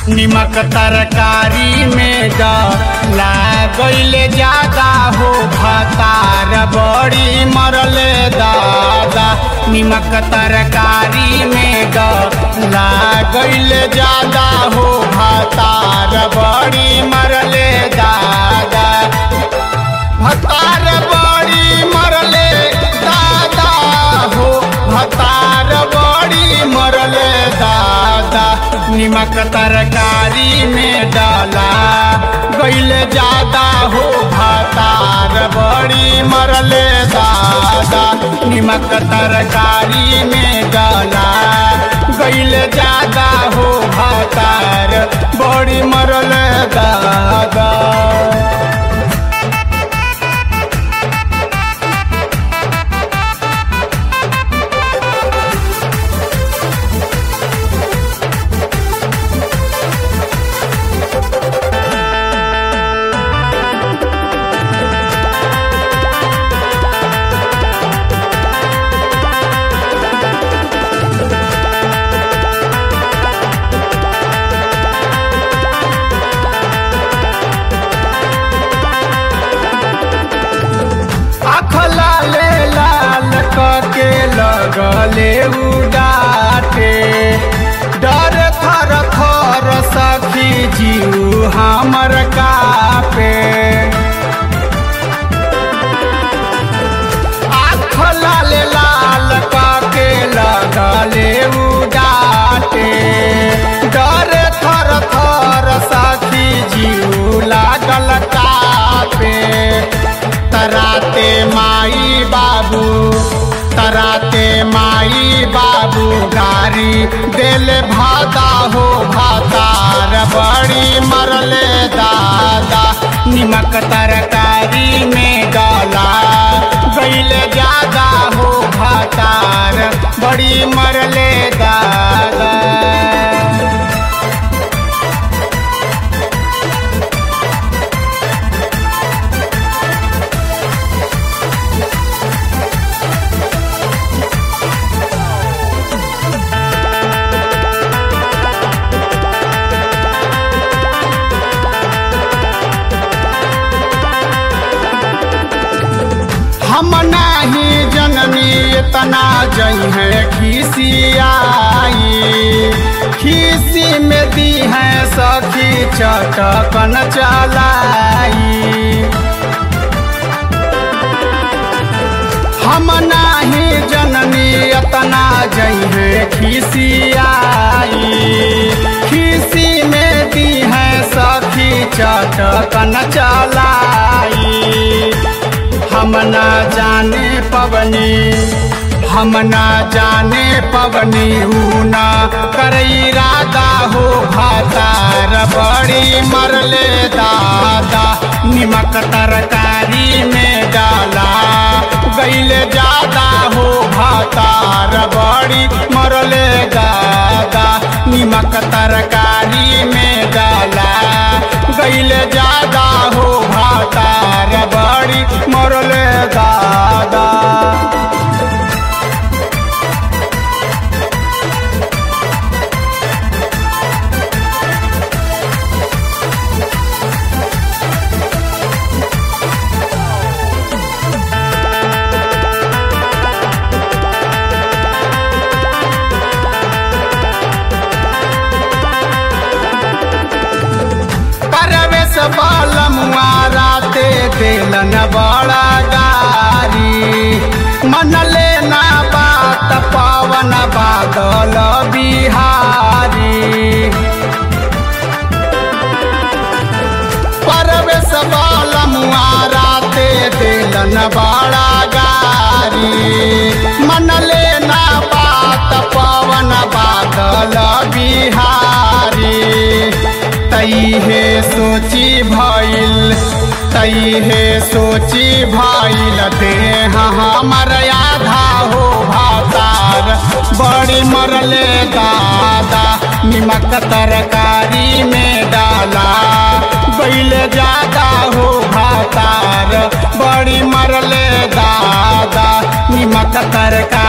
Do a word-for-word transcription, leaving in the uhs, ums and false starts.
निमक तरकारी में डला गईले ज्यादा हो भतार बड़ी मरले दादा। निमक तरकारी में डला गईले ज्यादा हो भतार बड़ी मरले दादा। भतार बड़ी मरले दादा हो भतार बड़ी मरले दादा। निमक तरकारी में डाला गईले ज्यादा हो भतार बड़ी मरले दादा। निमक तरकारी में डाला गईले ज्यादा हो भतार बड़ी मरले दादा। के लगले उडाटे डर थर थर सखी जीव हमर कापे। आँख लाल लाल के लगले उडाटे डर थर थर सखी जीव लागल कापे। तराते माई बाबू तराते माई बाबू गारी दिल भादा हो भातार बड़ी मरले दादा। निमक तरकारी में डाला गईले ज्यादा हो भातार बड़ी मरले दादा। हम नाही जननी इतना जई है खिसियाई। खिसी में दी है सखी चटकन चलाई। हम नाही जननी इतना जई है खिसियाई। खिसी में दी है सखी चटकन चलाई। हम ना जाने पवनी हम ना जाने पवनी ऊना कर इरादा हो भातार बड़ी मरले दादा। निमक तरकारी में डाला गईले ज्यादा हो भातार बड़ी मरले दादा। निमक तरकारी में डाला गईले ज्यादा हो भातार बड़ी मरले दादा। बालमुआराते देलन बड़ा गारी मन लेना बात पवन बादल बिहारी। परवेश बालमुआराते देलन बड़ा गारी मन लेना बात पवन बादल बिहारी। तई है सोची भइल तई है सोची भइल देह हमर आधा हो भातार बड़ी मरले दादा। निमक तरकारी में डाला गईले ज्यादा हो भातार बड़ी मरले दादा। निमक तरकारी